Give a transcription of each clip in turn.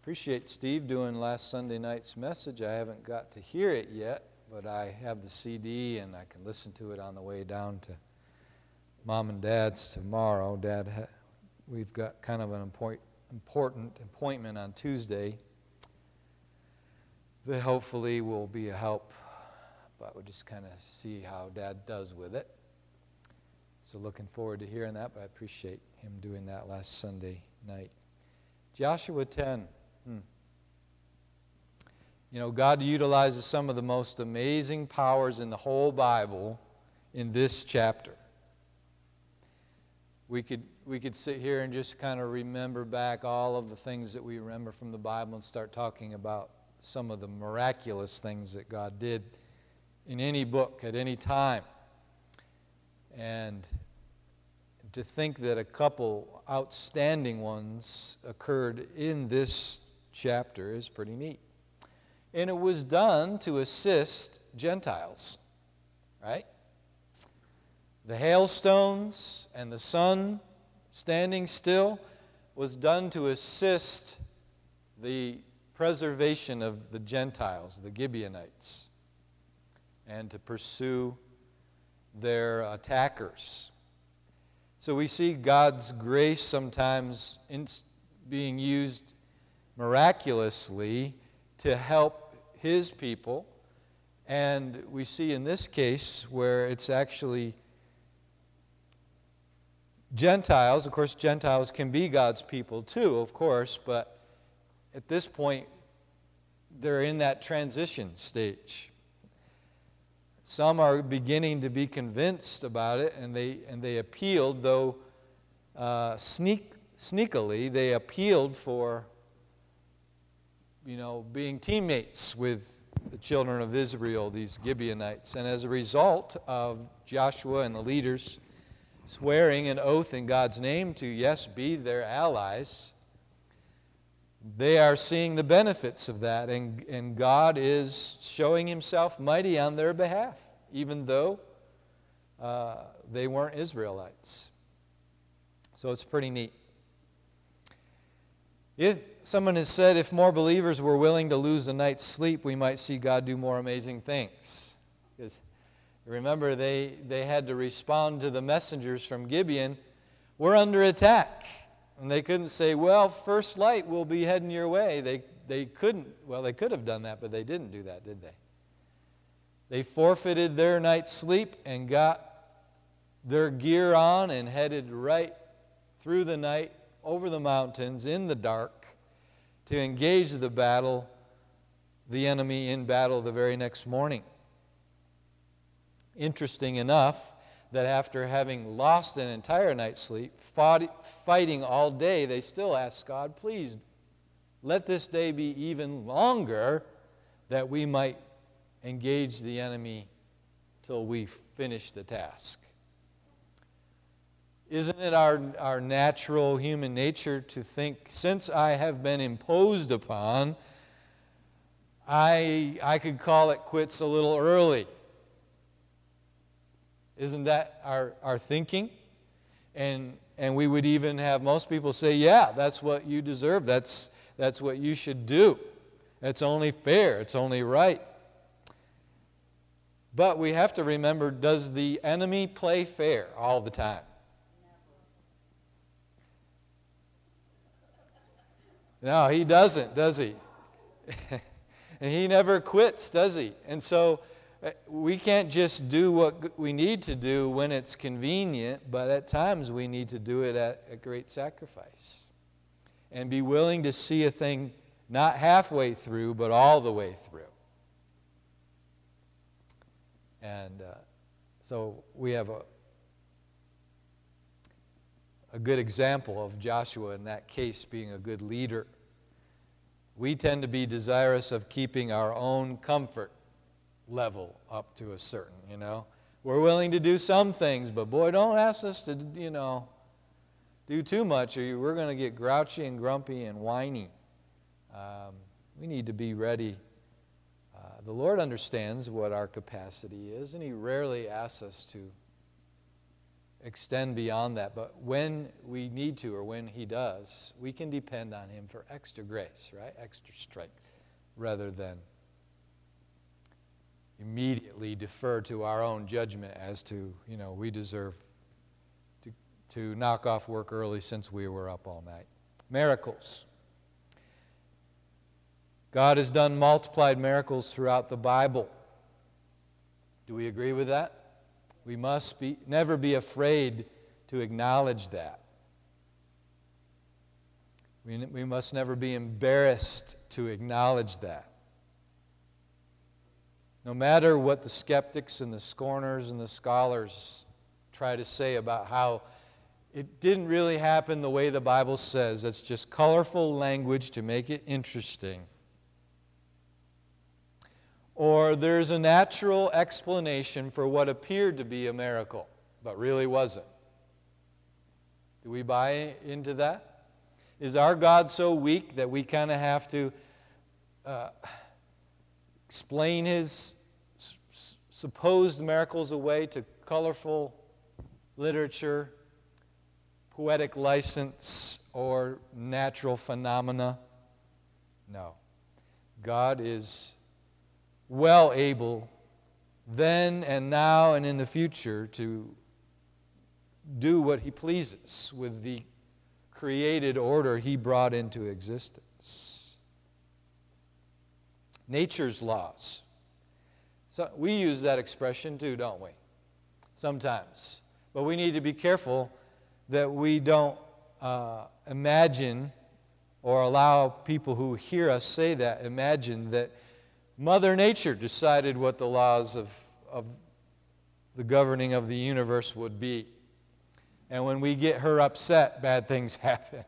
Appreciate Steve doing last Sunday night's message. I haven't got to hear it yet, but I have the CD and I can listen to it on the way down to Mom and Dad's tomorrow. We've got kind of an important appointment on Tuesday that hopefully will be a help, but we'll just kind of see how Dad does with it. So looking forward to hearing that, but I appreciate him doing that last Sunday night. Joshua 10. You know, God utilizes some of the most amazing powers in the whole Bible in this chapter. We could sit here and just kind of remember back all of the things that we remember from the Bible and start talking about some of the miraculous things that God did in any book at any time. And to think that a couple outstanding ones occurred in this chapter is pretty neat. And it was done to assist Gentiles, right? The hailstones and the sun standing still was done to assist the preservation of the Gentiles, the Gibeonites, and to pursue their attackers. So we see God's grace sometimes being used miraculously to help His people. And we see in this case where it's actually Gentiles. Of course, Gentiles can be God's people too, of course, but at this point, they're in that transition stage. Some are beginning to be convinced about it, and they appealed, though sneakily, they appealed for, being teammates with the children of Israel, these Gibeonites. And as a result of Joshua and the leaders swearing an oath in God's name to, yes, be their allies, they are seeing the benefits of that, and God is showing Himself mighty on their behalf, even though they weren't Israelites. So it's pretty neat. If someone has said, if more believers were willing to lose a night's sleep, we might see God do more amazing things. Because remember, they had to respond to the messengers from Gibeon, we're under attack. And they couldn't say, well, first light will be heading your way. They couldn't. Well, they could have done that, but they didn't do that, did they? They forfeited their night's sleep and got their gear on and headed right through the night, over the mountains, in the dark, to engage the enemy in battle the very next morning. Interesting enough, that after having lost an entire night's sleep, fighting all day, they still asked God, please, let this day be even longer that we might engage the enemy till we finish the task. Isn't it our natural human nature to think, since I have been imposed upon, I could call it quits a little early? Isn't that our thinking? And we would even have most people say, yeah, that's what you deserve. That's what you should do. It's only fair. It's only right. But we have to remember, does the enemy play fair all the time? No, he doesn't, does he? And he never quits, does he? And so we can't just do what we need to do when it's convenient, but at times we need to do it at a great sacrifice. And be willing to see a thing not halfway through, but all the way through. And so we have a good example of Joshua in that case being a good leader. We tend to be desirous of keeping our own comfort level up to a certain, We're willing to do some things, but boy, don't ask us to, do too much or we're going to get grouchy and grumpy and whiny. We need to be ready. The Lord understands what our capacity is, and He rarely asks us to extend beyond that. But when we need to, or when He does, we can depend on Him for extra grace, right? Extra strength, rather than immediately defer to our own judgment as to, we deserve to knock off work early since we were up all night. Miracles. God has done multiplied miracles throughout the Bible. Do we agree with that? We must never be afraid to acknowledge that. We must never be embarrassed to acknowledge that. No matter what the skeptics and the scorners and the scholars try to say about how it didn't really happen the way the Bible says, it's just colorful language to make it interesting. Or there's a natural explanation for what appeared to be a miracle, but really wasn't. Do we buy into that? Is our God so weak that we kind of have to explain His supposed miracles away to colorful literature, poetic license, or natural phenomena? No. God is well able then and now and in the future to do what He pleases with the created order He brought into existence. Nature's laws. So we use that expression too, don't we? Sometimes. But we need to be careful that we don't imagine or allow people who hear us say that, imagine that Mother Nature decided what the laws of the governing of the universe would be. And when we get her upset, bad things happen,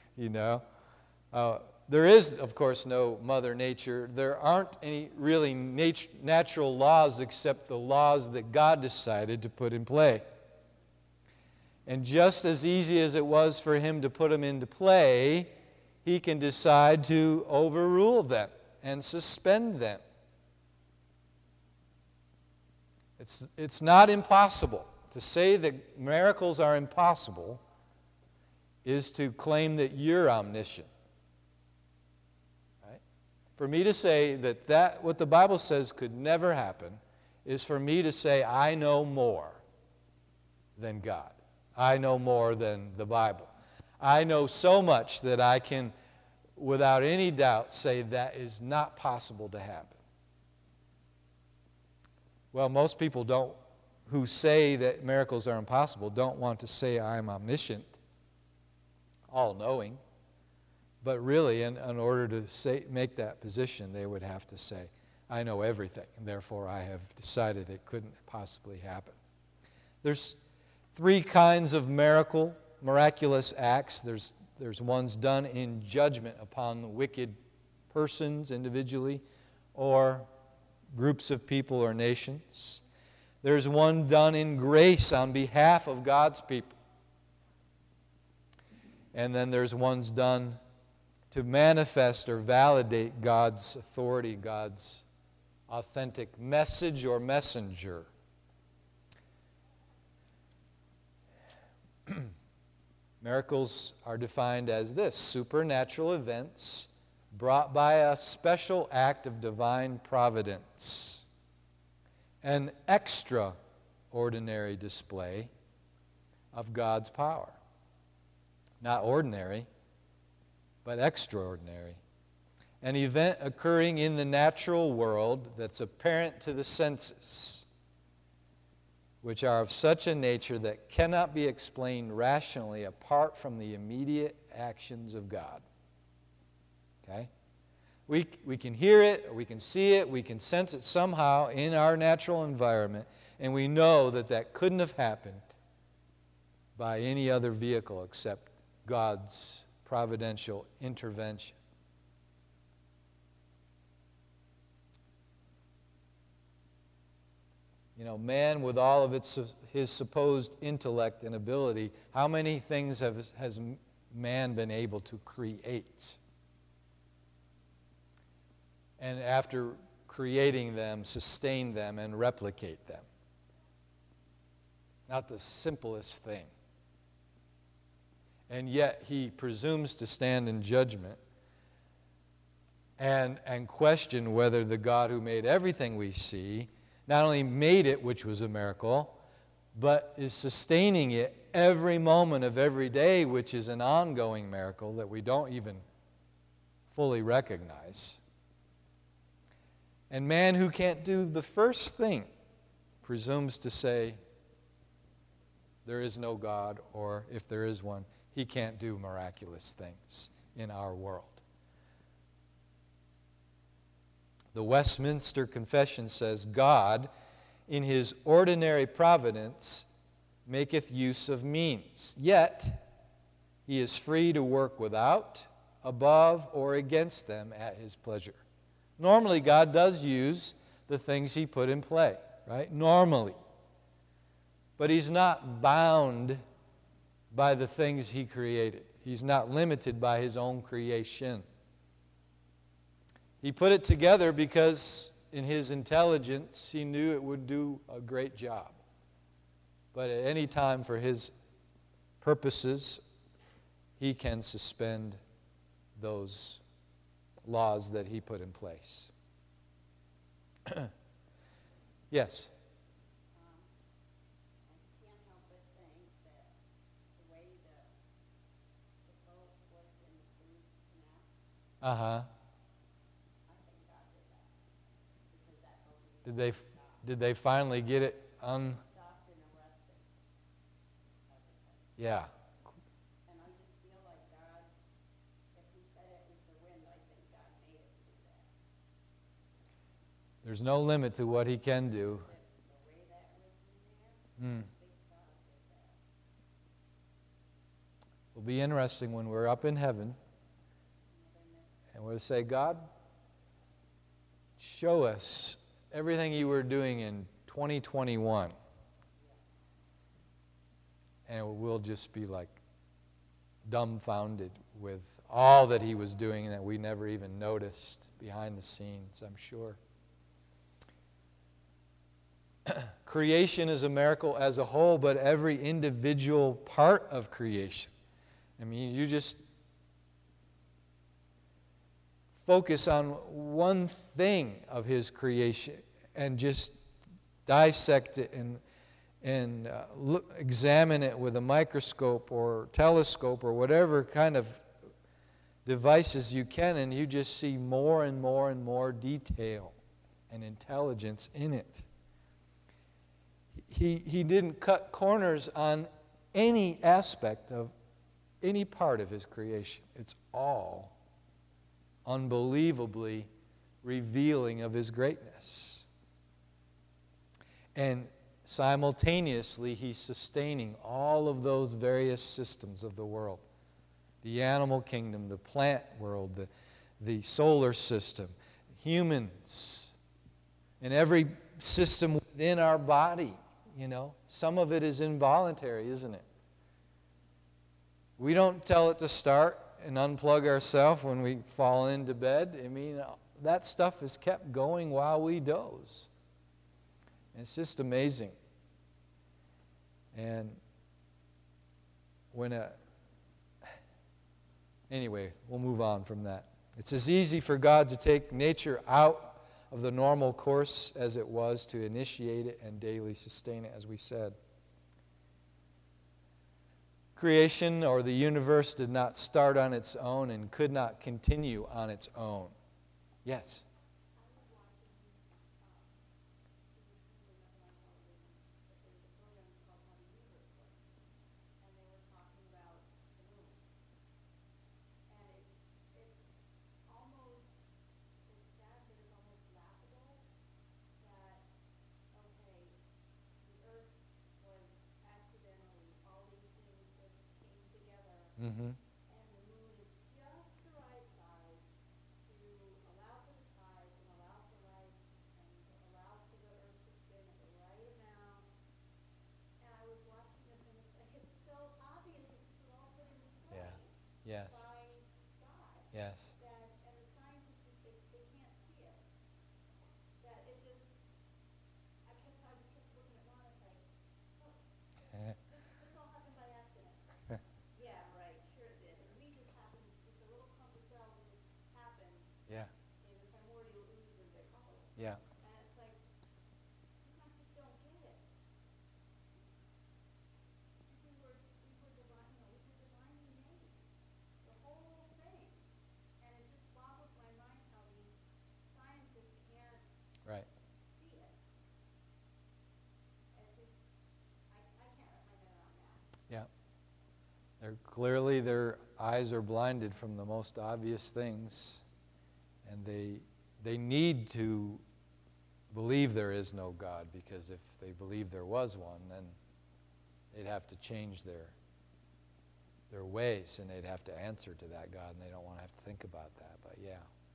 There is, of course, no Mother Nature. There aren't any really natural laws except the laws that God decided to put in play. And just as easy as it was for Him to put them into play, He can decide to overrule them and suspend them. It's not impossible. To say that miracles are impossible is to claim that you're omniscient. Right? For me to say that what the Bible says could never happen is for me to say I know more than God. I know more than the Bible. I know so much that I can, without any doubt, say that is not possible to happen. Well, most people who say that miracles are impossible don't want to say I'm omniscient, all-knowing. But really, in order to make that position, they would have to say, I know everything, and therefore I have decided it couldn't possibly happen. There's three kinds of miraculous acts. There's ones done in judgment upon the wicked persons individually or groups of people or nations. There's one done in grace on behalf of God's people. And then there's ones done to manifest or validate God's authority, God's authentic message or messenger. Miracles are defined as this: supernatural events brought by a special act of divine providence. An extraordinary display of God's power. Not ordinary, but extraordinary. An event occurring in the natural world that's apparent to the senses, which are of such a nature that cannot be explained rationally apart from the immediate actions of God. Okay? We can hear it, or we can see it, we can sense it somehow in our natural environment, and we know that couldn't have happened by any other vehicle except God's providential intervention. Man with all of his supposed intellect and ability, how many things has man been able to create? And after creating them, sustain them and replicate them. not the simplest thing. And yet he presumes to stand in judgment and question whether the God who made everything we see not only made it, which was a miracle, but is sustaining it every moment of every day, which is an ongoing miracle that we don't even fully recognize. And man who can't do the first thing presumes to say there is no God, or if there is one, he can't do miraculous things in our world. The Westminster Confession says, God, in his ordinary providence, maketh use of means. Yet, he is free to work without, above, or against them at his pleasure. Normally, God does use the things he put in play, right? Normally. But he's not bound by the things he created. He's not limited by his own creation. He put it together because in his intelligence, he knew it would do a great job. But at any time for his purposes, he can suspend those laws that he put in place. Yes? I can't help but think that the way the boat was in the Suez Canal, Uh-huh. I think God did that. Because that boat Did they finally get it stopped and arrested everything. Yeah. And I just feel like God, if he said it was the wind, I think God made it do that. There's no limit to what he can do. The way that was in there, I think God did that. It'll be interesting when we're up in heaven and we'll say, God, show us everything you were doing in 2021. And we'll just be like dumbfounded with all that he was doing that we never even noticed behind the scenes, I'm sure. Creation is a miracle as a whole, but every individual part of creation. I mean, you just focus on one thing of his creation and just dissect it and examine it with a microscope or telescope or whatever kind of devices you can, and you just see more and more and more detail and intelligence in it. He didn't cut corners on any aspect of any part of his creation. It's all unbelievably revealing of his greatness. And simultaneously, he's sustaining all of those various systems of the world. The animal kingdom, the plant world, the solar system, humans, and every system within our body, you know. Some of it is involuntary, isn't it? We don't tell it to start and unplug ourselves when we fall into bed. I mean, that stuff is kept going while we doze. It's just amazing. And anyway, we'll move on from that. It's as easy for God to take nature out of the normal course as it was to initiate it and daily sustain it, as we said. Creation or the universe did not start on its own and could not continue on its own. Yes? Mm-hmm. And the moon is just the right size to allow for the tides and allow for life and to allow for the earth to spin at the right amount. And I was watching this and it's like, it's so obvious it's all put in place Yes. by God. Yes. That, and the scientists just, they can't see it. That it just, I just kept looking at Ron, it's like, look, Yeah. And it's like, sometimes just don't get it. We were divinely made. The whole thing. And it just boggles my mind how these scientists can't Right. see it. And it's just, I can't wrap my head around that. Yeah. Clearly their eyes are blinded from the most obvious things, and they need to believe there is no God, because if they believe there was one, then they'd have to change their ways, and they'd have to answer to that God, and they don't want to have to think about that. But yeah,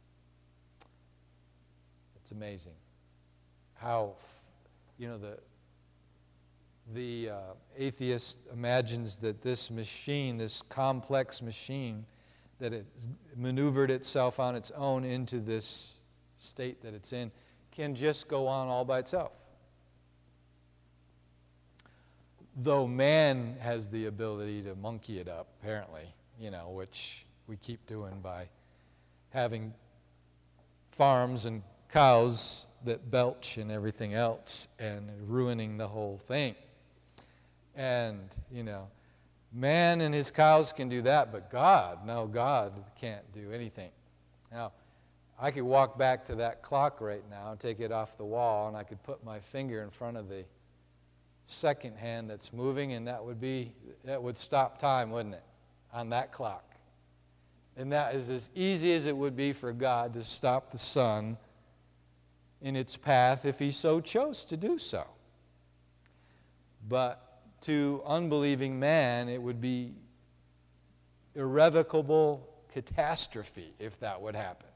it's amazing how, the atheist imagines that this machine, this complex machine, that it maneuvered itself on its own into this state that it's in, can just go on all by itself. Though man has the ability to monkey it up, apparently, which we keep doing by having farms and cows that belch and everything else and ruining the whole thing. And, man and his cows can do that, but God can't do anything. Now, I could walk back to that clock right now and take it off the wall, and I could put my finger in front of the second hand that's moving, and that would stop time, wouldn't it, on that clock? And that is as easy as it would be for God to stop the sun in its path if he so chose to do so. But to unbelieving man, it would be irrevocable catastrophe if that would happen.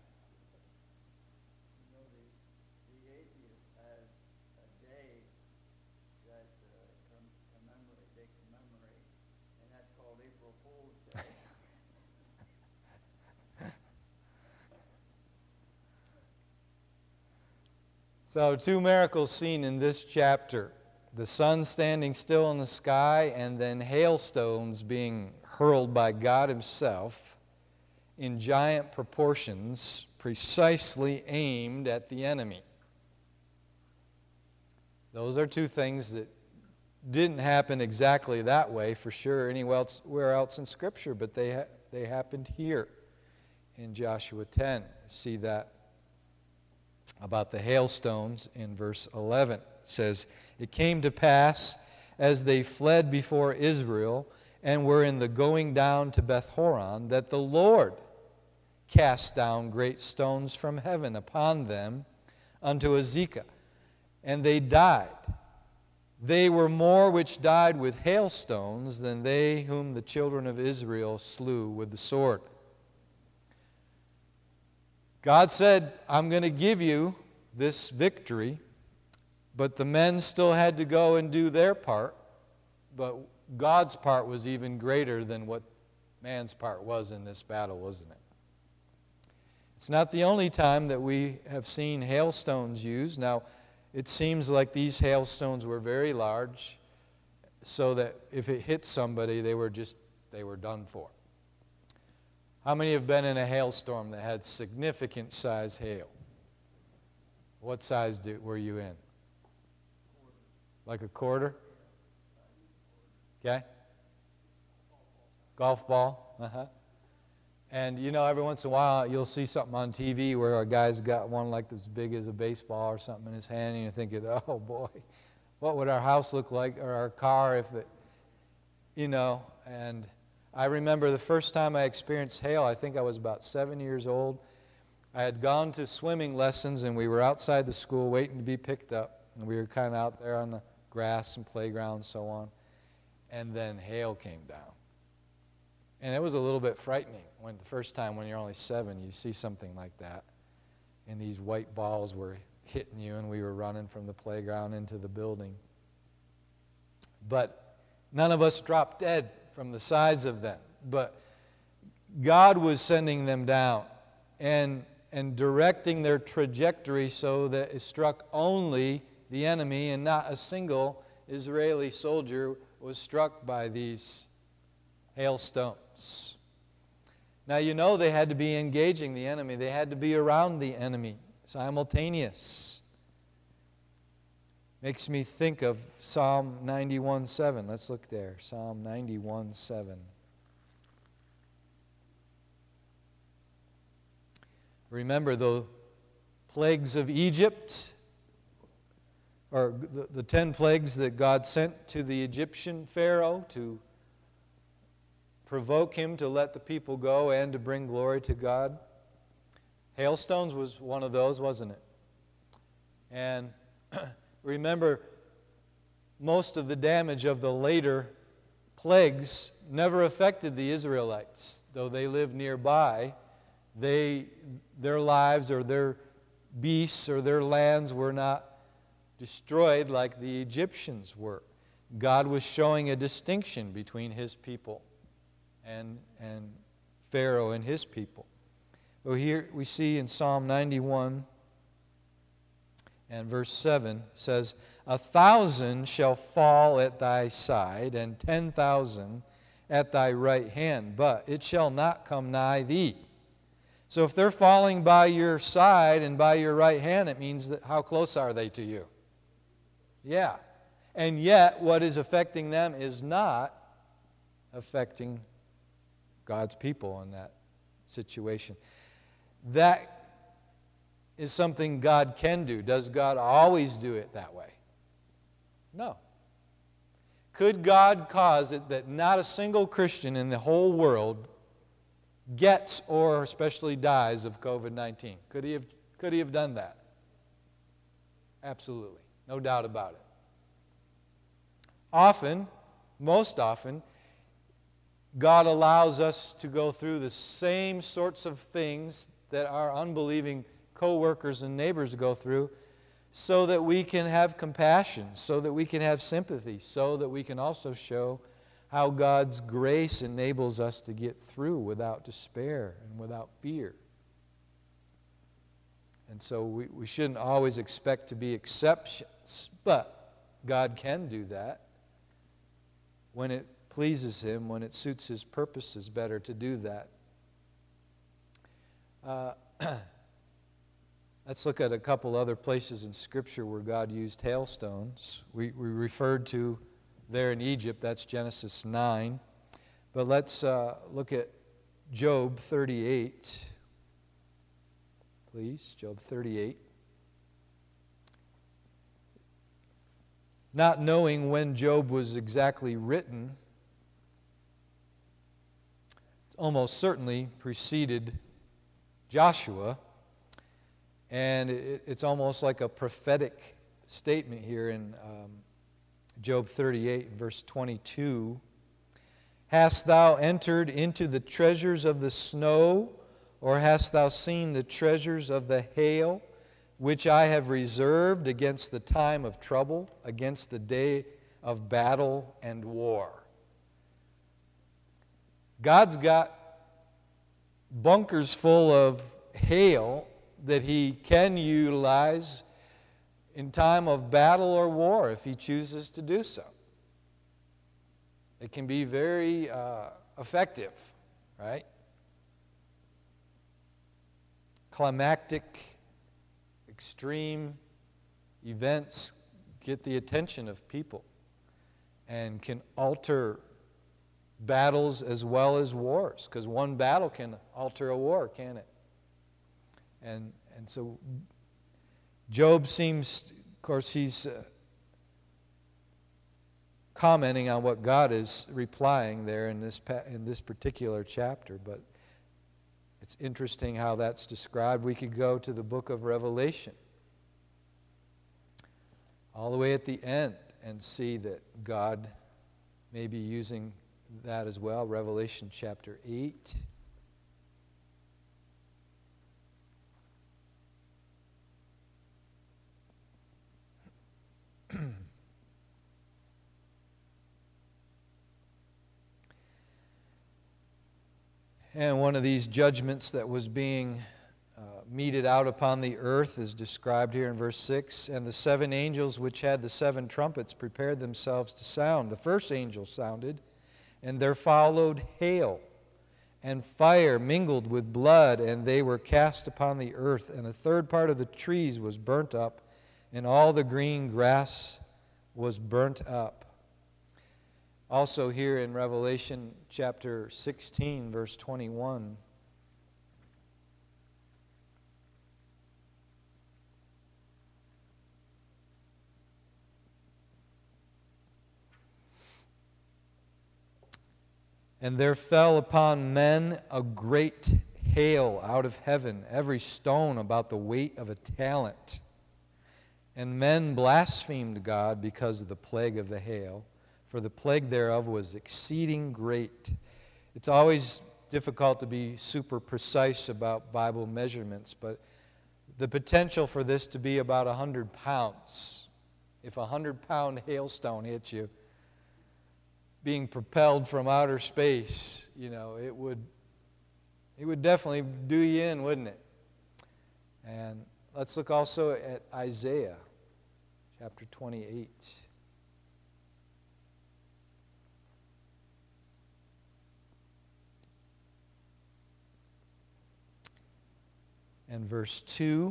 The atheist has a day that they commemorate, and that's called April Fool's Day. So 2 miracles seen in this chapter. The sun standing still in the sky, and then hailstones being hurled by God himself in giant proportions, precisely aimed at the enemy. Those are 2 things that didn't happen exactly that way for sure anywhere else in Scripture, but they happened here in Joshua 10. See that about the hailstones in verse 11. It says, "It came to pass as they fled before Israel and were in the going down to Beth-horon, that the Lord cast down great stones from heaven upon them unto Azekah, and they died. They were more which died with hailstones than they whom the children of Israel slew with the sword." God said, I'm going to give you this victory, but the men still had to go and do their part. But God's part was even greater than what man's part was in this battle, wasn't it? It's not the only time that we have seen hailstones used. Now, it seems like these hailstones were very large, so that if it hit somebody, they were done for. How many have been in a hailstorm that had significant size hail? What size were you in? Like a quarter? Okay. Golf ball? Uh-huh. And every once in a while you'll see something on TV where a guy's got one like as big as a baseball or something in his hand, and you're thinking, oh boy, what would our house look like, or our car if it, and I remember the first time I experienced hail, I think I was about 7 years old. I had gone to swimming lessons, and we were outside the school waiting to be picked up, and we were kind of out there on the grass and playground and so on, and then hail came down. And it was a little bit frightening the first time when you're only 7, you see something like that, and these white balls were hitting you, and we were running from the playground into the building. But none of us dropped dead from the size of them, but God was sending them down and directing their trajectory so that it struck only the enemy, and not a single Israeli soldier was struck by these hailstones. Now they had to be engaging the enemy. They had to be around the enemy, simultaneous. Makes me think of Psalm 91:7. Let's look there. Psalm 91:7. Remember the plagues of Egypt, or the 10 plagues that God sent to the Egyptian Pharaoh to provoke him to let the people go and to bring glory to God. Hailstones was one of those, wasn't it? And remember, most of the damage of the later plagues never affected the Israelites. Though they lived nearby, their lives or their beasts or their lands were not destroyed like the Egyptians were. God was showing a distinction between His people and Pharaoh and his people. Well, here we see in Psalm 91 and verse 7 says, 1,000 shall fall at thy side, and 10,000 at thy right hand, but it shall not come nigh thee. So if they're falling by your side and by your right hand, it means that how close are they to you? Yeah. And yet, what is affecting them is not affecting God's people in that situation. That is something God can do. Does God always do it that way? No. Could God cause it that not a single Christian in the whole world gets or especially dies of COVID-19? Could he have done that? Absolutely. No doubt about it. Often, most often, God allows us to go through the same sorts of things that our unbelieving co-workers and neighbors go through so that we can have compassion, so that we can have sympathy, so that we can also show how God's grace enables us to get through without despair and without fear. And so we shouldn't always expect to be exceptions, but God can do that when it pleases Him, when it suits His purposes better to do that. Let's look at a couple other places in Scripture where God used hailstones. We referred to there in Egypt, that's Genesis 9. But let's look at Job 38. Please, Job 38. Not knowing when Job was exactly written, almost certainly preceded Joshua, and it's almost like a prophetic statement here in Job 38, verse 22. Hast thou entered into the treasures of the snow, or hast thou seen the treasures of the hail, which I have reserved against the time of trouble, against the day of battle and war? God's got bunkers full of hail that He can utilize in time of battle or war if He chooses to do so. It can be very effective, right? Climactic, extreme events get the attention of people and can alter battles as well as wars, because one battle can alter a war, can't it? And so Job seems, of course, he's commenting on what God is replying there in this particular chapter, but it's interesting how that's described. We could go to the book of Revelation, all the way at the end, and see that God may be using that as well. Revelation chapter 8. And one of these judgments that was being meted out upon the earth is described here in verse 6. And the 7 angels which had the 7 trumpets prepared themselves to sound. The first angel sounded, and there followed hail and fire mingled with blood, and they were cast upon the earth. And a third part of the trees was burnt up, and all the green grass was burnt up. Also here in Revelation chapter 16, verse 21, and there fell upon men a great hail out of heaven, every stone about the weight of a talent. And men blasphemed God because of the plague of the hail, for the plague thereof was exceeding great. It's always difficult to be super precise about Bible measurements, but the potential for this to be about 100 pounds. If a 100-pound hailstone hits you, being propelled from outer space, it would definitely do you in, wouldn't it? And let's look also at Isaiah chapter 28. And verse 2,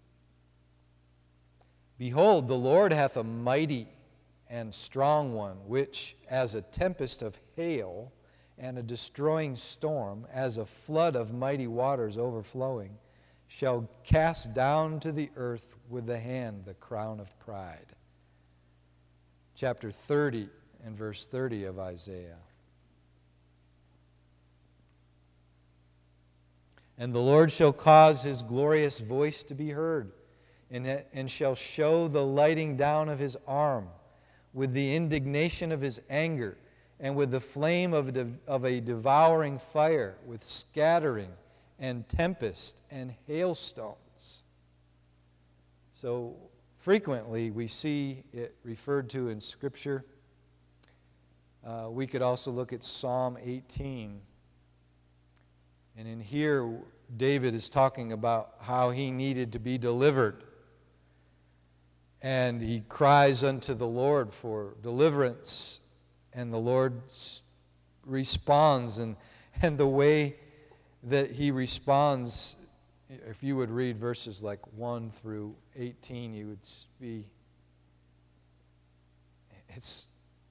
Behold, the Lord hath a mighty and strong one, which as a tempest of hail and a destroying storm, as a flood of mighty waters overflowing, shall cast down to the earth with the hand the crown of pride. Chapter 30 and verse 30 of Isaiah. And the Lord shall cause his glorious voice to be heard, and shall show the lighting down of his arm, with the indignation of his anger, and with the flame of a devouring fire, with scattering and tempest and hailstones. So frequently we see it referred to in Scripture. We could also look at Psalm 18. And in here, David is talking about how he needed to be delivered. And he cries unto the Lord for deliverance. And the Lord responds. And the way that he responds, if you would read verses like 1 through 18, you would be... It's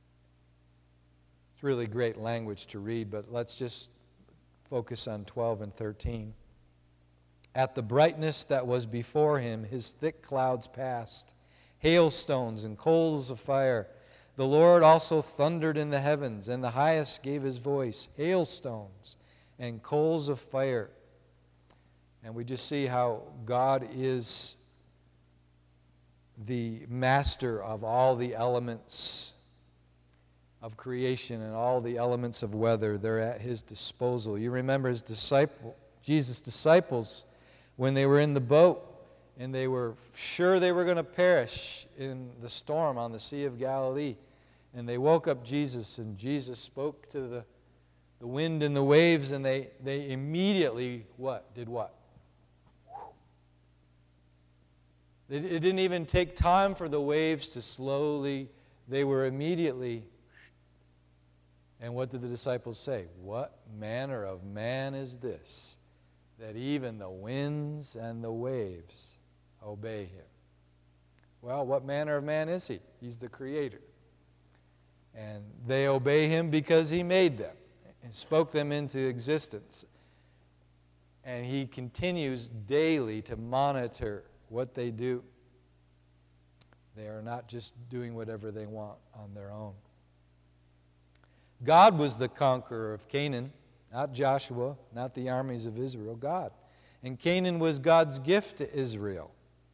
really great language to read, but let's just focus on 12 and 13. At the brightness that was before him, his thick clouds passed, hailstones and coals of fire. The Lord also thundered in the heavens, and the highest gave his voice, hailstones and coals of fire. And we just see how God is the master of all the elements of creation and all the elements of weather. They're at his disposal. You remember Jesus' disciples, when they were in the boat and they were sure they were going to perish in the storm on the Sea of Galilee. And they woke up Jesus, and Jesus spoke to the wind and the waves, and they immediately did what? It didn't even take time for the waves to slowly, they were immediately. And what did the disciples say? What manner of man is this, that even the winds and the waves obey him? Well, what manner of man is he? He's the Creator. And they obey him because he made them and spoke them into existence. And he continues daily to monitor what they do. They are not just doing whatever they want on their own. God was the conqueror of Canaan, not Joshua, not the armies of Israel, God. And Canaan was God's gift to Israel,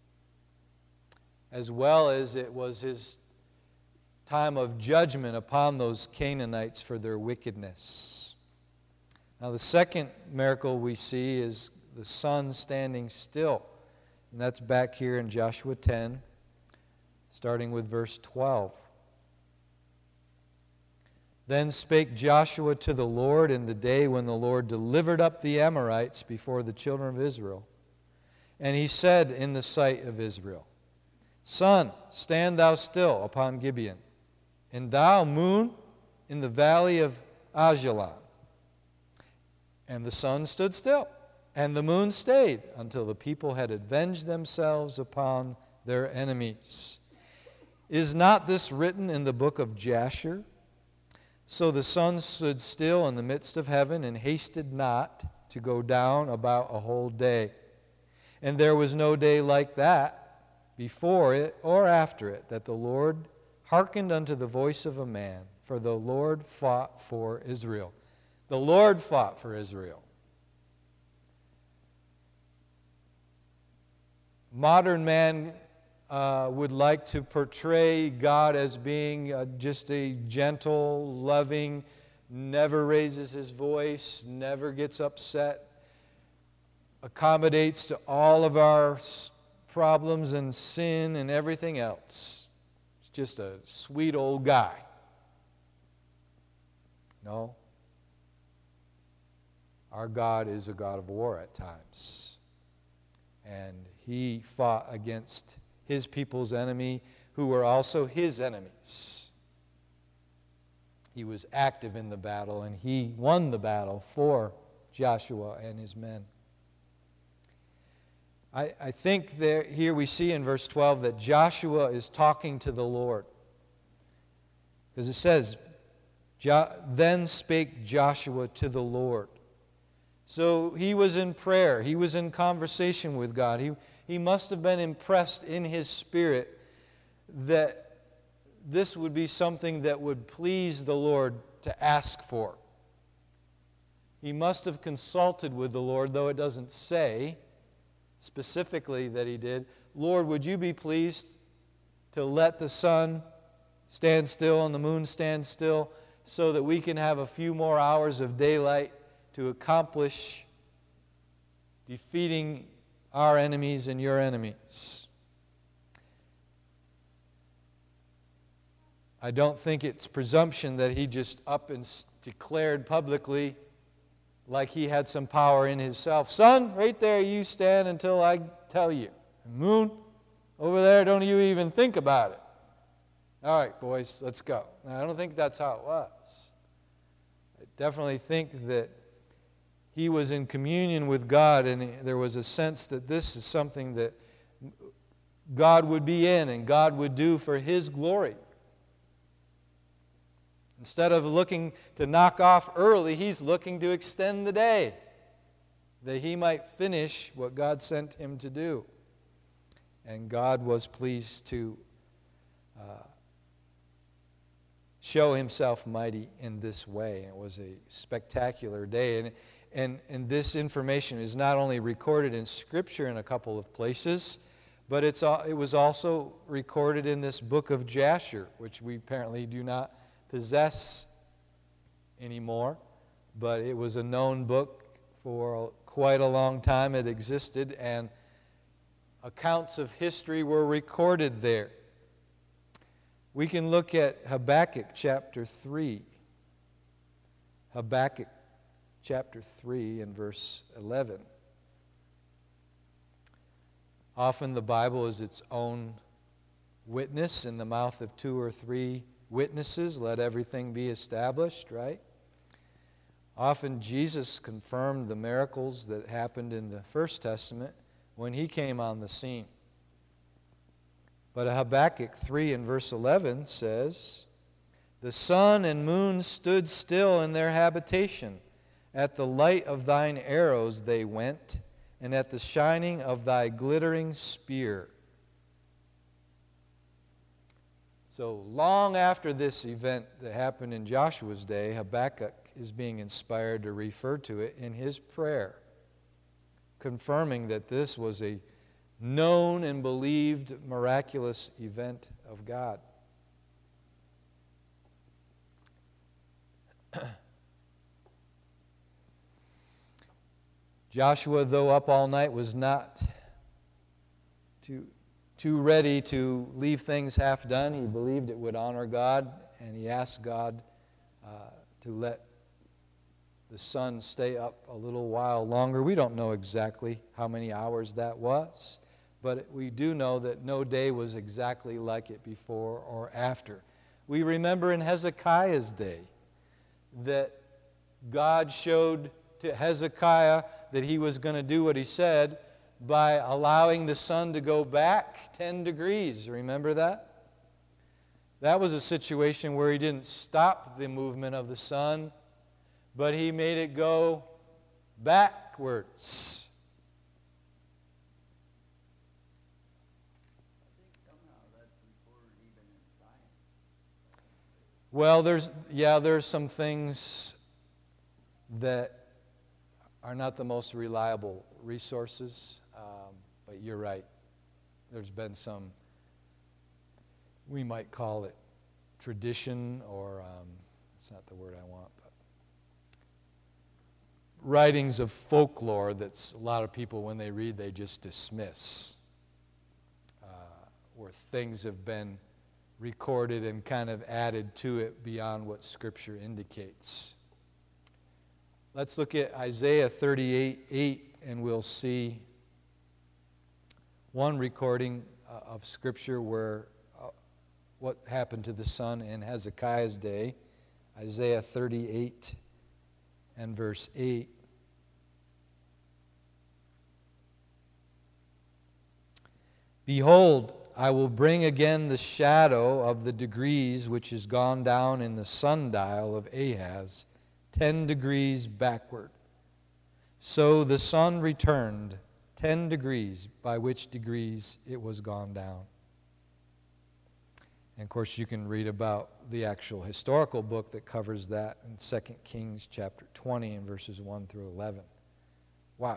as well as it was his time of judgment upon those Canaanites for their wickedness. Now, the second miracle we see is the sun standing still. And that's back here in Joshua 10, starting with verse 12. Then spake Joshua to the Lord in the day when the Lord delivered up the Amorites before the children of Israel. And he said in the sight of Israel, Sun, stand thou still upon Gibeon, and thou, moon, in the valley of Ajalon. And the sun stood still, and the moon stayed, until the people had avenged themselves upon their enemies. Is not this written in the book of Jasher? So the sun stood still in the midst of heaven and hasted not to go down about a whole day. And there was no day like that before it or after it, that the Lord hearkened unto the voice of a man. For the Lord fought for Israel. The Lord fought for Israel. Modern man would like to portray God as being just a gentle, loving, never raises his voice, never gets upset, accommodates to all of our problems and sin and everything else. He's just a sweet old guy. No. Our God is a God of war at times. And he fought against his people's enemy, who were also his enemies. He was active in the battle, and he won the battle for Joshua and his men. I think here we see in verse 12 that Joshua is talking to the Lord. Because it says, then spake Joshua to the Lord. So he was in prayer. He was in conversation with God. He must have been impressed in his spirit that this would be something that would please the Lord to ask for. He must have consulted with the Lord, though it doesn't say specifically that he did. Lord, would you be pleased to let the sun stand still and the moon stand still, so that we can have a few more hours of daylight to accomplish defeating our enemies and your enemies. I don't think it's presumption that he just up and declared publicly, like he had some power in himself. Sun, right there you stand until I tell you. Moon, over there, don't you even think about it. All right, boys, let's go. Now, I don't think that's how it was. I definitely think that he was in communion with God, and there was a sense that this is something that God would be in and God would do for his glory. Instead of looking to knock off early, he's looking to extend the day, that he might finish what God sent him to do. And God was pleased to show himself mighty in this way. It was a spectacular day. And this information is not only recorded in Scripture in a couple of places, but it was also recorded in this book of Jasher, which we apparently do not possess anymore. But it was a known book for quite a long time. It existed, and accounts of history were recorded there. We can look at Habakkuk chapter 3. Habakkuk chapter 3 and verse 11. Often the Bible is its own witness. In the mouth of 2 or 3 witnesses, let everything be established, right? Often Jesus confirmed the miracles that happened in the First Testament when he came on the scene. But Habakkuk 3 and verse 11 says, the sun and moon stood still in their habitation. At the light of thine arrows they went, and at the shining of thy glittering spear. So long after this event that happened in Joshua's day, Habakkuk is being inspired to refer to it in his prayer, confirming that this was a known and believed miraculous event of God. Joshua, though up all night, was not too ready to leave things half done. He believed it would honor God, and he asked God to let the sun stay up a little while longer. We don't know exactly how many hours that was, but we do know that no day was exactly like it before or after. We remember in Hezekiah's day that God showed to Hezekiah that he was going to do what he said, by allowing the sun to go back 10 degrees. Remember that? That was a situation where he didn't stop the movement of the sun, but he made it go backwards. I think somehow that's recorded even in science. Well, there's some things that are not the most reliable resources, but you're right. There's been some, we might call it tradition, or that's not the word I want, but writings of folklore that's a lot of people, when they read, they just dismiss, where things have been recorded and kind of added to it beyond what Scripture indicates. Let's look at Isaiah 38:8, and we'll see one recording of Scripture where what happened to the sun in Hezekiah's day. Isaiah 38 and verse 8. Behold, I will bring again the shadow of the degrees which is gone down in the sundial of Ahaz, 10 degrees backward. So the sun returned 10 degrees, by which degrees it was gone down. And of course, you can read about the actual historical book that covers that in 2 Kings chapter 20 and verses 1 through 11. Wow.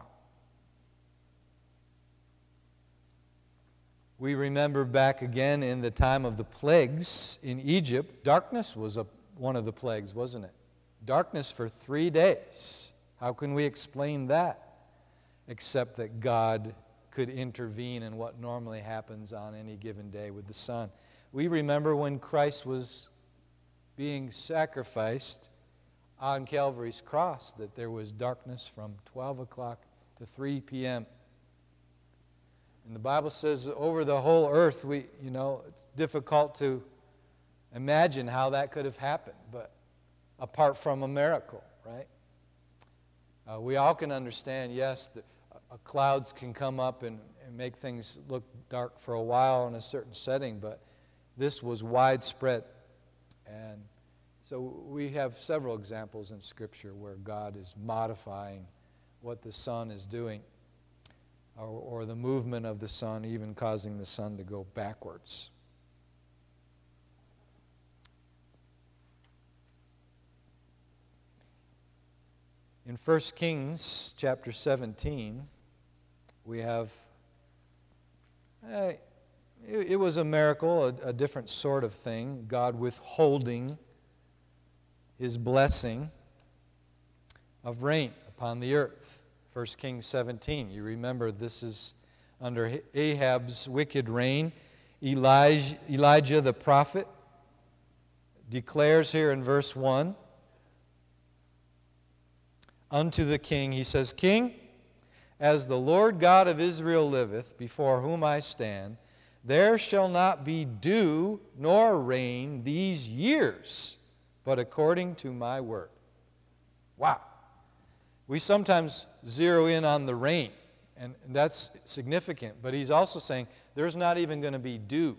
We remember back again in the time of the plagues in Egypt, darkness was one of the plagues, wasn't it? Darkness for 3 days. How can we explain that? Except that God could intervene in what normally happens on any given day with the sun. We remember when Christ was being sacrificed on Calvary's cross, that there was darkness from 12 o'clock to 3 p.m. And the Bible says over the whole earth, it's difficult to imagine how that could have happened, but apart from a miracle, right? We all can understand, yes, that clouds can come up and make things look dark for a while in a certain setting, but this was widespread. And so we have several examples in Scripture where God is modifying what the sun is doing, or the movement of the sun, even causing the sun to go backwards. In 1 Kings chapter 17, we have, it was a miracle, a different sort of thing, God withholding His blessing of rain upon the earth. 1 Kings 17, you remember this is under Ahab's wicked reign. Elijah the prophet declares here in verse 1, unto the king, he says, King, as the Lord God of Israel liveth, before whom I stand, there shall not be dew nor rain these years, but according to my word. Wow. We sometimes zero in on the rain, and that's significant, but he's also saying there's not even going to be dew.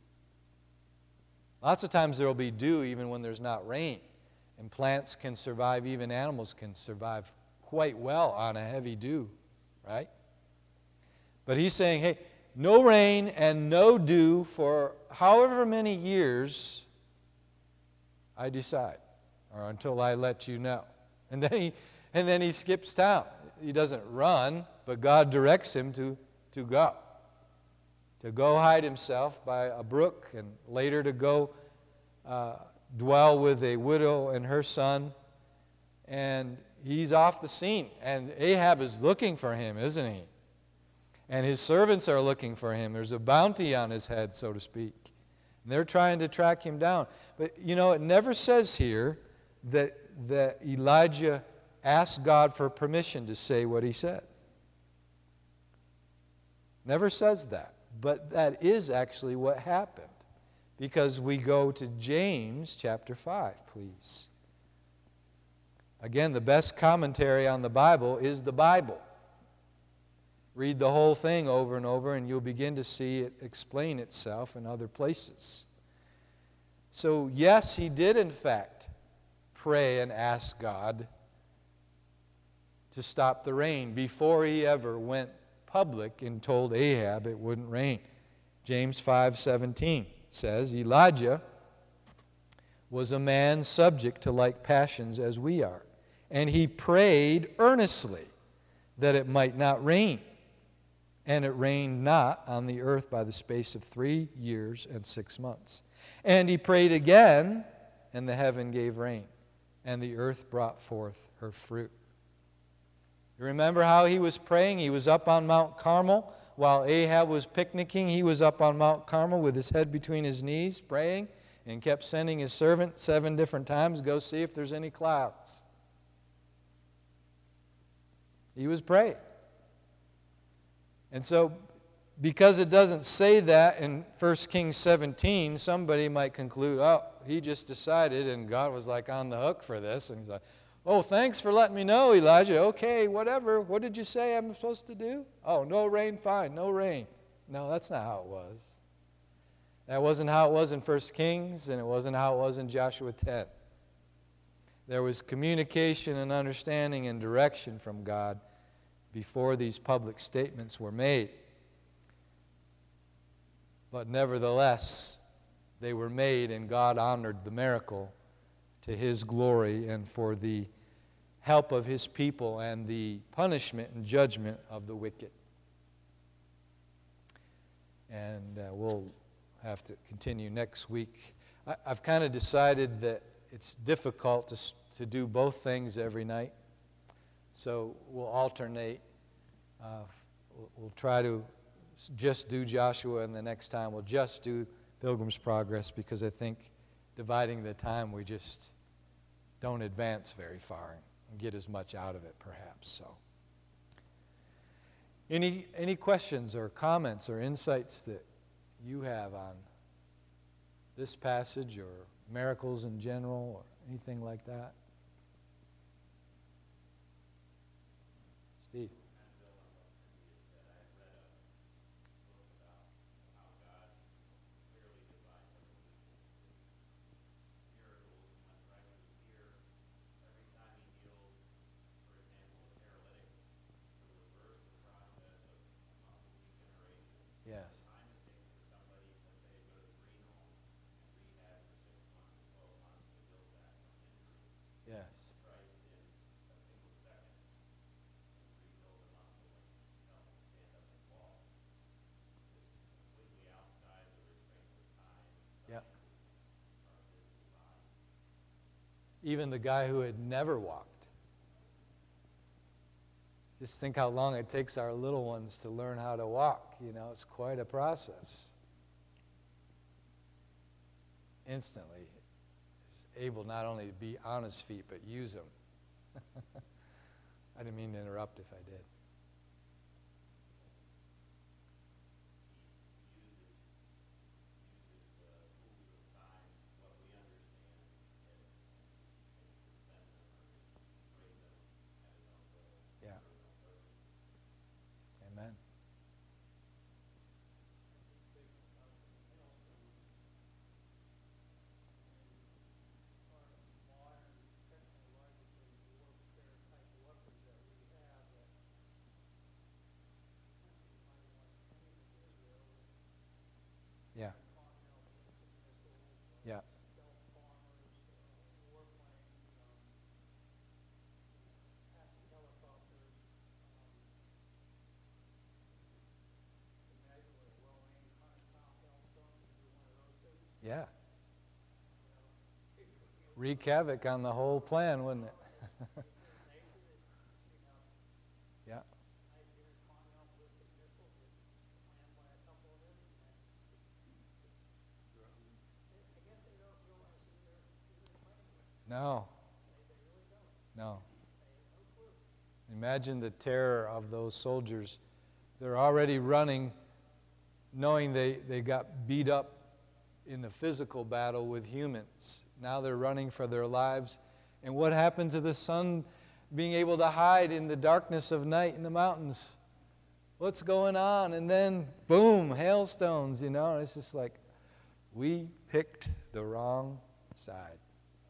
Lots of times there will be dew even when there's not rain. And plants can survive, even animals can survive quite well on a heavy dew, right? But he's saying, hey, no rain and no dew for however many years I decide, or until I let you know. And then he skips town. He doesn't run, but God directs him to go hide himself by a brook, and later to go dwell with a widow and her son, and he's off the scene. And Ahab is looking for him, isn't he? And his servants are looking for him. There's a bounty on his head, so to speak. And they're trying to track him down. But, it never says here that Elijah asked God for permission to say what he said. Never says that. But that is actually what happened. Because we go to James chapter 5, please. Again, the best commentary on the Bible is the Bible. Read the whole thing over and over, and you'll begin to see it explain itself in other places. So, yes, he did, in fact, pray and ask God to stop the rain before he ever went public and told Ahab it wouldn't rain. James 5:17 says, Elijah was a man subject to like passions as we are, and he prayed earnestly that it might not rain. And it rained not on the earth by the space of 3 years and 6 months. And he prayed again, and the heaven gave rain, and the earth brought forth her fruit. You remember how he was praying? He was up on Mount Carmel. While Ahab was picnicking, he was up on Mount Carmel with his head between his knees, praying, and kept sending his servant 7 different times, go see if there's any clouds. He was praying. And so, because it doesn't say that in 1 Kings 17, somebody might conclude, oh, he just decided and God was like on the hook for this. And he's like, oh, thanks for letting me know, Elijah. Okay, whatever. What did you say I'm supposed to do? Oh, no rain, fine, no rain. No, that's not how it was. That wasn't how it was in 1 Kings, and it wasn't how it was in Joshua 10. There was communication and understanding and direction from God before these public statements were made. But nevertheless, they were made, and God honored the miracle to His glory and for the help of His people and the punishment and judgment of the wicked. And we'll have to continue next week. I've kind of decided that it's difficult to do both things every night. So we'll alternate. We'll try to just do Joshua, and the next time we'll just do Pilgrim's Progress, because I think dividing the time, we just don't advance very far and get as much out of it, perhaps. So, any questions or comments or insights that you have on this passage or miracles in general or anything like that? Steve. Yes. Yes. Yep. Even the guy who had never walked. Just think how long it takes our little ones to learn how to walk. You know, it's quite a process. Instantly, he's able not only to be on his feet, but use them. I didn't mean to interrupt if I did. Yeah. Amen. Yeah. Yeah. Yeah. Wreak havoc on the whole plan, wouldn't it? Yeah. No. No. Imagine the terror of those soldiers. They're already running, knowing they got beat up in the physical battle with humans. Now they're running for their lives. And what happened to the sun being able to hide in the darkness of night in the mountains? what's going on? And then, boom, hailstones, you know. It's just like, we picked the wrong side.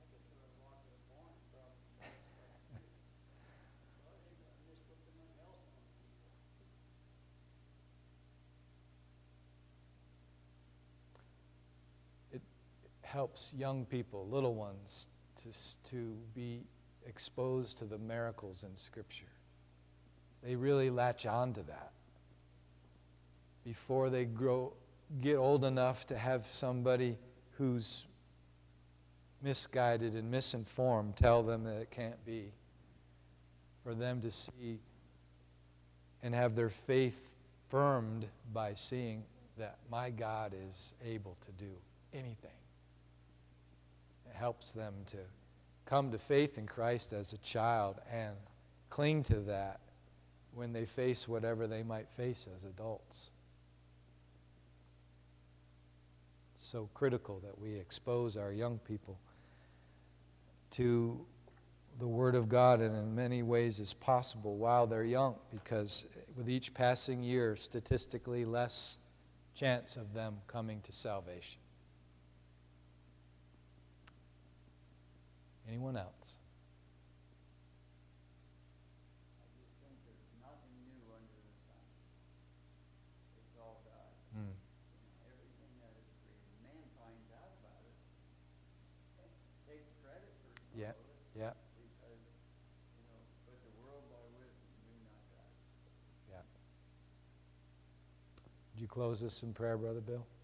It helps young people, little ones, to be exposed to the miracles in Scripture. They really latch on to that before they get old enough to have somebody who's misguided and misinformed tell them that it can't be. For them to see and have their faith firmed by seeing that my God is able to do anything. It helps them to come to faith in Christ as a child and cling to that when they face whatever they might face as adults. So critical that we expose our young people to the Word of God and in many ways as possible while they're young, because with each passing year, statistically less chance of them coming to salvation. Anyone else? I just think there's nothing new under the sun. It's all God. Mm. Everything that is created. Man finds out about it. Takes credit for some Yeah, of it. yeah, Because, but the world by wisdom knew not God. yeah. Would you close this in prayer, Brother Bill?